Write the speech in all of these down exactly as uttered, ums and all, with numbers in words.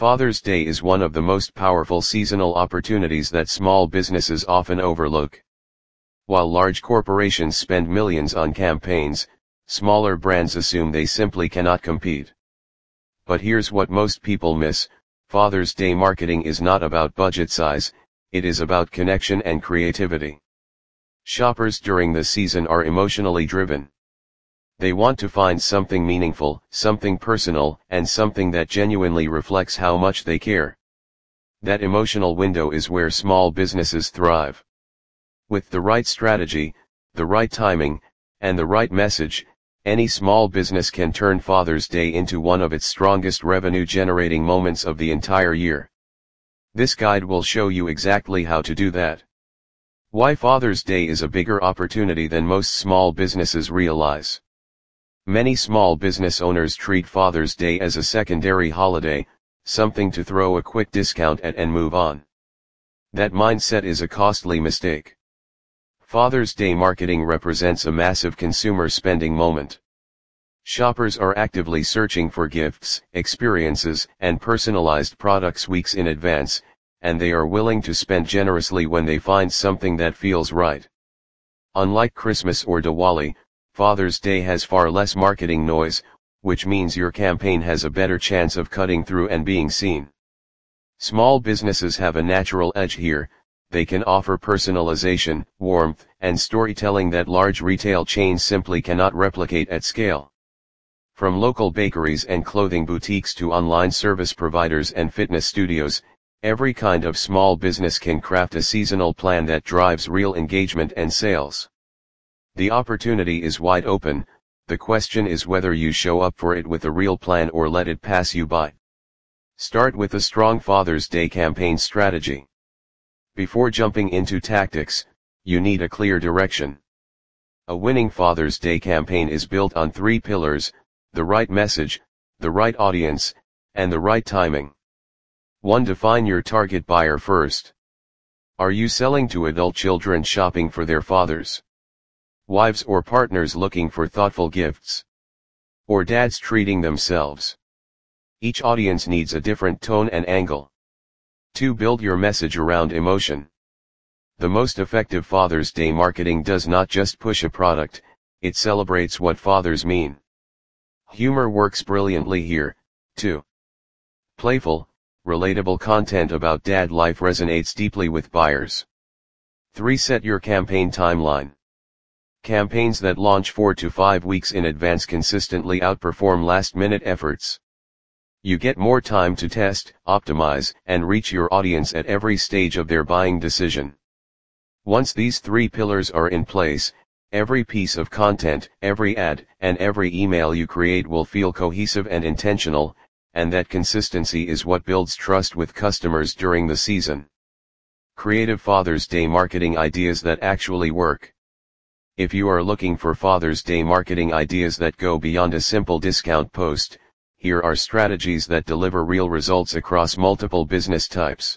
Father's Day is one of the most powerful seasonal opportunities that small businesses often overlook. While large corporations spend millions on campaigns, smaller brands assume they simply cannot compete. But here's what most people miss: Father's Day marketing is not about budget size, it is about connection and creativity. Shoppers during the season are emotionally driven. They want to find something meaningful, something personal, and something that genuinely reflects how much they care. That emotional window is where small businesses thrive. With the right strategy, the right timing, and the right message, any small business can turn Father's Day into one of its strongest revenue-generating moments of the entire year. This guide will show you exactly how to do that. Why Father's Day is a bigger opportunity than most small businesses realize. Many small business owners treat Father's Day as a secondary holiday, something to throw a quick discount at and move on. That mindset is a costly mistake. Father's Day marketing represents a massive consumer spending moment. Shoppers are actively searching for gifts, experiences, and personalized products weeks in advance, and they are willing to spend generously when they find something that feels right. Unlike Christmas or Diwali, Father's Day has far less marketing noise, which means your campaign has a better chance of cutting through and being seen. Small businesses have a natural edge here. They can offer personalization, warmth, and storytelling that large retail chains simply cannot replicate at scale. From local bakeries and clothing boutiques to online service providers and fitness studios, every kind of small business can craft a seasonal plan that drives real engagement and sales. The opportunity is wide open. The question is whether you show up for it with a real plan or let it pass you by. Start with a strong Father's Day campaign strategy. Before jumping into tactics, you need a clear direction. A winning Father's Day campaign is built on three pillars: the right message, the right audience, and the right timing. one Define your target buyer first. Are you selling to adult children shopping for their fathers? Wives or partners looking for thoughtful gifts? Or dads treating themselves? Each audience needs a different tone and angle. two Build your message around emotion. The most effective Father's Day marketing does not just push a product, it celebrates what fathers mean. Humor works brilliantly here, too. Playful, relatable content about dad life resonates deeply with buyers. three Set your campaign timeline. Campaigns that launch four to five weeks in advance consistently outperform last-minute efforts. You get more time to test, optimize, and reach your audience at every stage of their buying decision. Once these three pillars are in place, every piece of content, every ad, and every email you create will feel cohesive and intentional, and that consistency is what builds trust with customers during the season. Creative Father's Day marketing ideas that actually work. If you are looking for Father's Day marketing ideas that go beyond a simple discount post, here are strategies that deliver real results across multiple business types.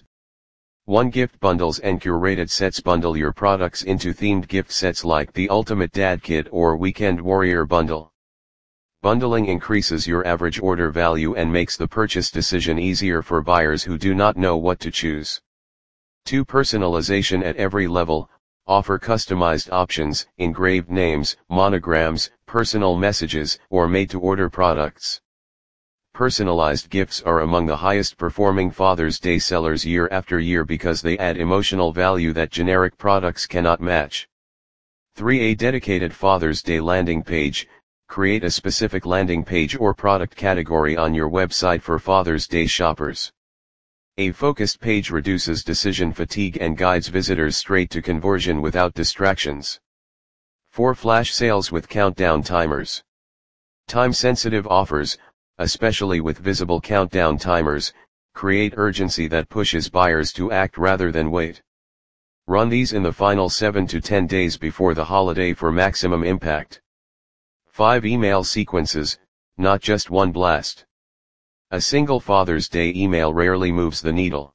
one Gift bundles and curated sets. Bundle your products into themed gift sets like the Ultimate Dad Kit or Weekend Warrior Bundle. Bundling increases your average order value and makes the purchase decision easier for buyers who do not know what to choose. two Personalization at every level. Offer customized options, engraved names, monograms, personal messages, or made-to-order products. Personalized gifts are among the highest performing Father's Day sellers year after year because they add emotional value that generic products cannot match. three A dedicated Father's Day landing page. Create a specific landing page or product category on your website for Father's Day shoppers. A focused page reduces decision fatigue and guides visitors straight to conversion without distractions. four Flash sales with countdown timers. Time-sensitive offers, especially with visible countdown timers, create urgency that pushes buyers to act rather than wait. Run these in the final seven to ten days before the holiday for maximum impact. five Email sequences, not just one blast. A single Father's Day email rarely moves the needle.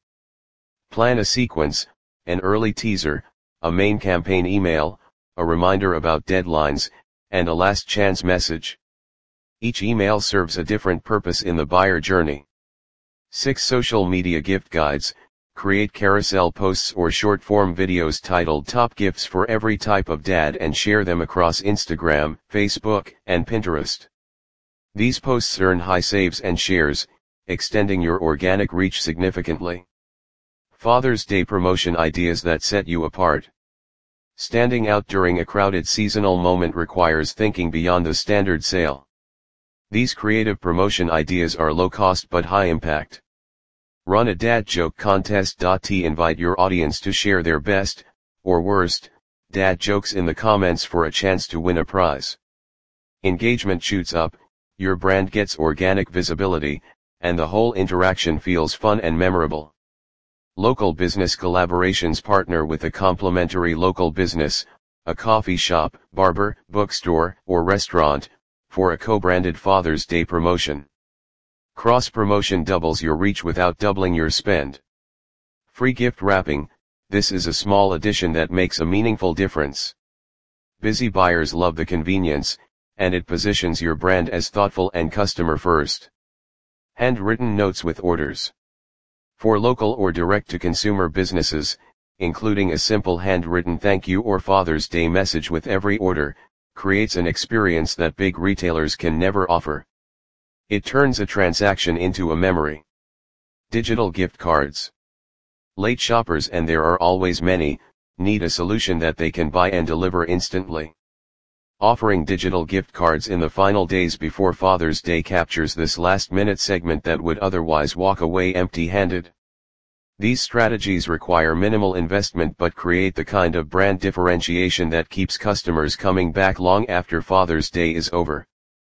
Plan a sequence: an early teaser, a main campaign email, a reminder about deadlines, and a last chance message. Each email serves a different purpose in the buyer journey. six Social media gift guides. Create carousel posts or short-form videos titled Top Gifts for every type of dad and share them across Instagram, Facebook, and Pinterest. These posts earn high saves and shares, extending your organic reach significantly. Father's Day promotion ideas that set you apart. Standing out during a crowded seasonal moment requires thinking beyond the standard sale. These creative promotion ideas are low cost but high impact. Run a dad joke contest. To invite your audience to share their best, or worst, dad jokes in the comments for a chance to win a prize. Engagement shoots up, your brand gets organic visibility, and the whole interaction feels fun and memorable. Local business collaborations. Partner with a complimentary local business, a coffee shop, barber, bookstore, or restaurant, for a co-branded Father's Day promotion. Cross-promotion doubles your reach without doubling your spend. Free gift wrapping. This is a small addition that makes a meaningful difference. Busy buyers love the convenience, and it positions your brand as thoughtful and customer first. Handwritten notes with orders. For local or direct-to-consumer businesses, including a simple handwritten thank you or Father's Day message with every order, creates an experience that big retailers can never offer. It turns a transaction into a memory. Digital gift cards. Late shoppers, and there are always many, need a solution that they can buy and deliver instantly. Offering digital gift cards in the final days before Father's Day captures this last-minute segment that would otherwise walk away empty-handed. These strategies require minimal investment but create the kind of brand differentiation that keeps customers coming back long after Father's Day is over.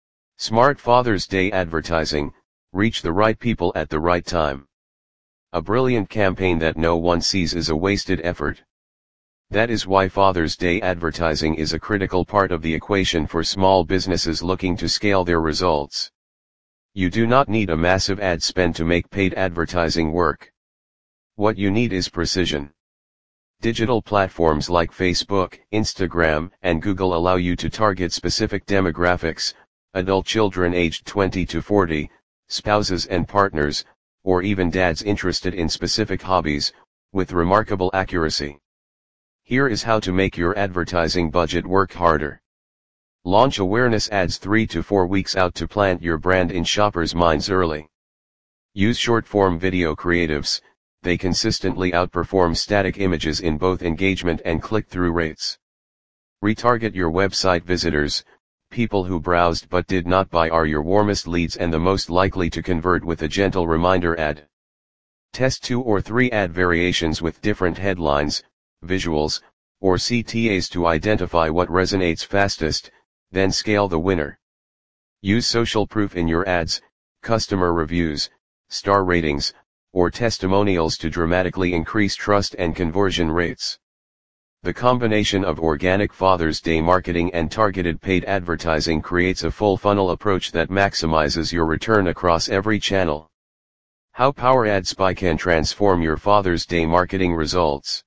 Smart Father's Day advertising. Reach the right people at the right time. A brilliant campaign that no one sees is a wasted effort. That is why Father's Day advertising is a critical part of the equation for small businesses looking to scale their results. You do not need a massive ad spend to make paid advertising work. What you need is precision. Digital platforms like Facebook, Instagram, and Google allow you to target specific demographics, adult children aged twenty to forty, spouses and partners, or even dads interested in specific hobbies, with remarkable accuracy. Here is how to make your advertising budget work harder. Launch awareness ads three to four weeks out to plant your brand in shoppers' minds early. Use short-form video creatives. They consistently outperform static images in both engagement and click-through rates. Retarget your website visitors. People who browsed but did not buy are your warmest leads and the most likely to convert with a gentle reminder ad. Test two or three ad variations with different headlines, visuals, or C T As to identify what resonates fastest, then scale the winner. Use social proof in your ads, customer reviews, star ratings, or testimonials to dramatically increase trust and conversion rates. The combination of organic Father's Day marketing and targeted paid advertising creates a full funnel approach that maximizes your return across every channel. How Power Ad Spy can transform your Father's Day marketing results.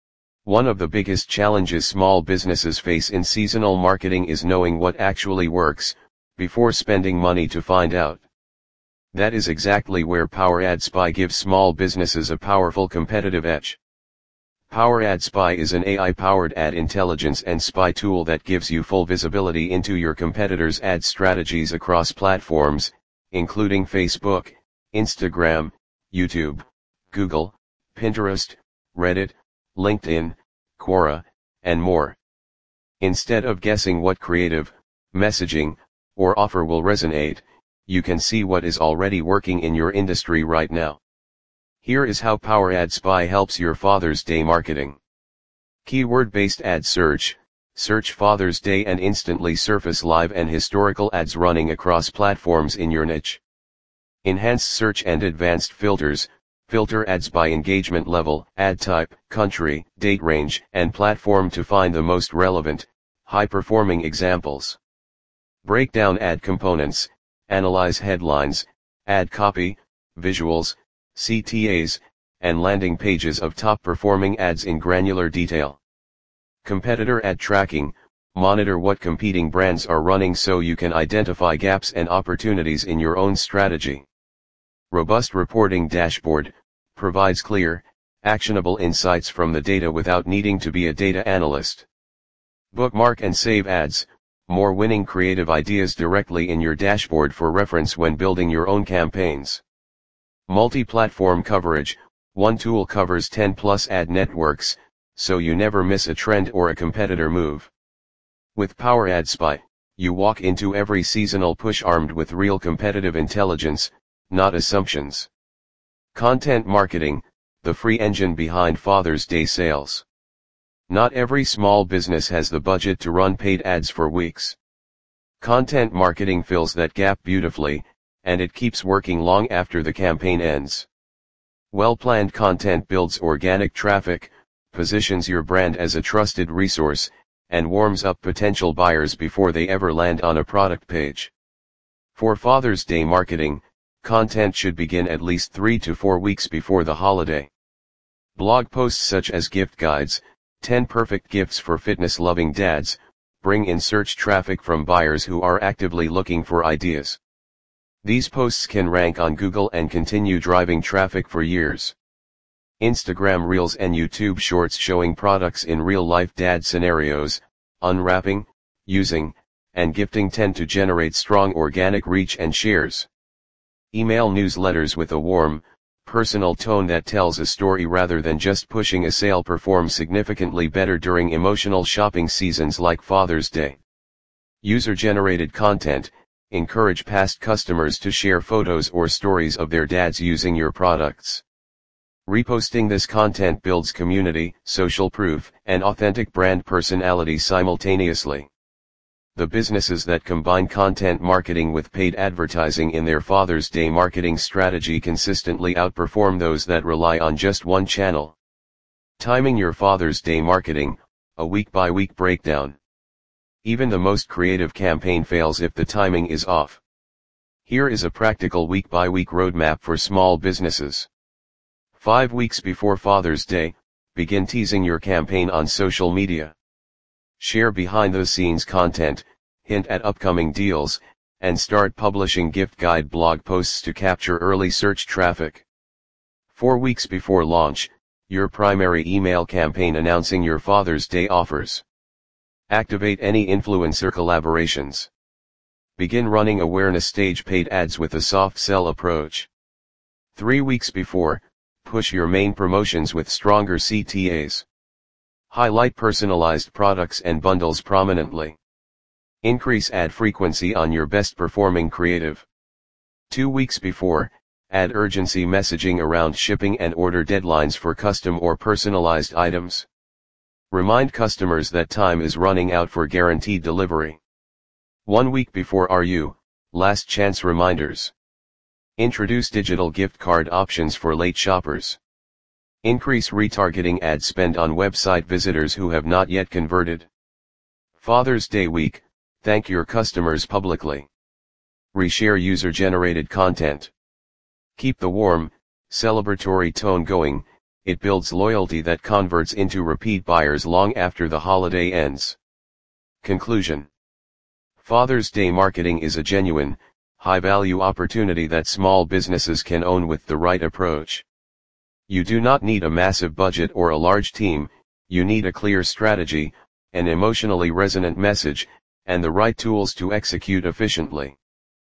One of the biggest challenges small businesses face in seasonal marketing is knowing what actually works, before spending money to find out. That is exactly where Power Ad Spy gives small businesses a powerful competitive edge. Power Ad Spy is an A I-powered ad intelligence and spy tool that gives you full visibility into your competitors' ad strategies across platforms, including Facebook, Instagram, YouTube, Google, Pinterest, Reddit, LinkedIn, Quora, and more. Instead of guessing what creative, messaging, or offer will resonate, you can see what is already working in your industry right now. Here is how Power Ad Spy helps your Father's Day marketing. Keyword-based ad search. Search Father's Day and instantly surface live and historical ads running across platforms in your niche. Enhanced search and advanced filters. Filter ads by engagement level, ad type, country, date range, and platform to find the most relevant, high-performing examples. Break down ad components. Analyze headlines, ad copy, visuals, C T As, and landing pages of top-performing ads in granular detail. Competitor ad tracking. Monitor what competing brands are running so you can identify gaps and opportunities in your own strategy. Robust reporting dashboard, provides clear, actionable insights from the data without needing to be a data analyst. Bookmark and save ads, more winning creative ideas directly in your dashboard for reference when building your own campaigns. Multi-platform coverage, one tool covers ten plus ad networks, so you never miss a trend or a competitor move. With Power Ad Spy, you walk into every seasonal push armed with real competitive intelligence, not assumptions. Content marketing, the free engine behind Father's Day sales. Not every small business has the budget to run paid ads for weeks. Content marketing fills that gap beautifully, and it keeps working long after the campaign ends. Well-planned content builds organic traffic, positions your brand as a trusted resource, and warms up potential buyers before they ever land on a product page. For Father's Day marketing, content should begin at least three to four weeks before the holiday. Blog posts such as gift guides, ten perfect gifts for fitness-loving dads, bring in search traffic from buyers who are actively looking for ideas. These posts can rank on Google and continue driving traffic for years. Instagram Reels and YouTube Shorts showing products in real-life dad scenarios, unwrapping, using, and gifting tend to generate strong organic reach and shares. Email newsletters with a warm, personal tone that tells a story rather than just pushing a sale perform significantly better during emotional shopping seasons like Father's Day. User-generated content, encourage past customers to share photos or stories of their dads using your products. Reposting this content builds community, social proof, and authentic brand personality simultaneously. The businesses that combine content marketing with paid advertising in their Father's Day marketing strategy consistently outperform those that rely on just one channel. Timing your Father's Day marketing, a week-by-week breakdown. Even the most creative campaign fails if the timing is off. Here is a practical week-by-week roadmap for small businesses. Five weeks before Father's Day, begin teasing your campaign on social media. Share behind-the-scenes content, hint at upcoming deals, and start publishing gift guide blog posts to capture early search traffic. Four weeks before launch, your primary email campaign announcing your Father's Day offers. Activate any influencer collaborations. Begin running awareness stage paid ads with a soft sell approach. Three weeks before, push your main promotions with stronger C T As. Highlight personalized products and bundles prominently. Increase ad frequency on your best performing creative. Two weeks before, add urgency messaging around shipping and order deadlines for custom or personalized items. Remind customers that time is running out for guaranteed delivery. One week before R U, last chance reminders. Introduce digital gift card options for late shoppers. Increase retargeting ad spend on website visitors who have not yet converted. Father's Day week, thank your customers publicly. Reshare user-generated content. Keep the warm, celebratory tone going, it builds loyalty that converts into repeat buyers long after the holiday ends. Conclusion. Father's Day marketing is a genuine, high-value opportunity that small businesses can own with the right approach. You do not need a massive budget or a large team, you need a clear strategy, an emotionally resonant message, and the right tools to execute efficiently.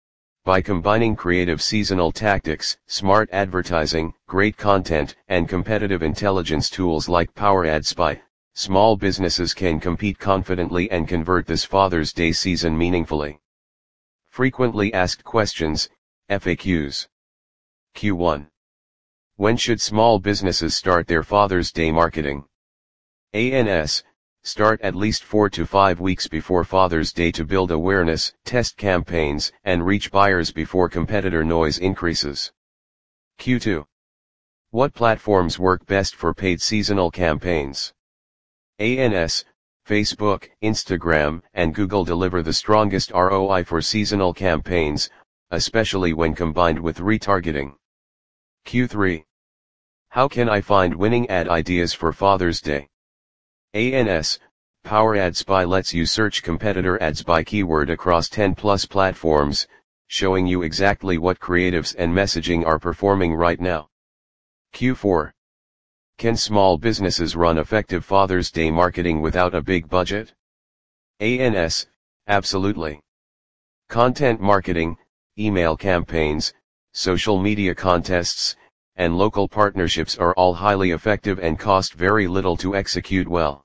By combining creative seasonal tactics, smart advertising, great content, and competitive intelligence tools like Power Ad Spy, small businesses can compete confidently and convert this Father's Day season meaningfully. Frequently asked questions, F A Qs. Q one. When should small businesses start their Father's Day marketing? A N S, start at least four to five weeks before Father's Day to build awareness, test campaigns, and reach buyers before competitor noise increases. Q two. What platforms work best for paid seasonal campaigns? A N S, Facebook, Instagram, and Google deliver the strongest R O I for seasonal campaigns, especially when combined with retargeting. Q three. How can I find winning ad ideas for Father's Day? A N S, Power Ad Spy lets you search competitor ads by keyword across ten plus platforms, showing you exactly what creatives and messaging are performing right now. Q four. Can small businesses run effective Father's Day marketing without a big budget? A N S, absolutely. Content marketing, email campaigns, social media contests, and local partnerships are all highly effective and cost very little to execute well.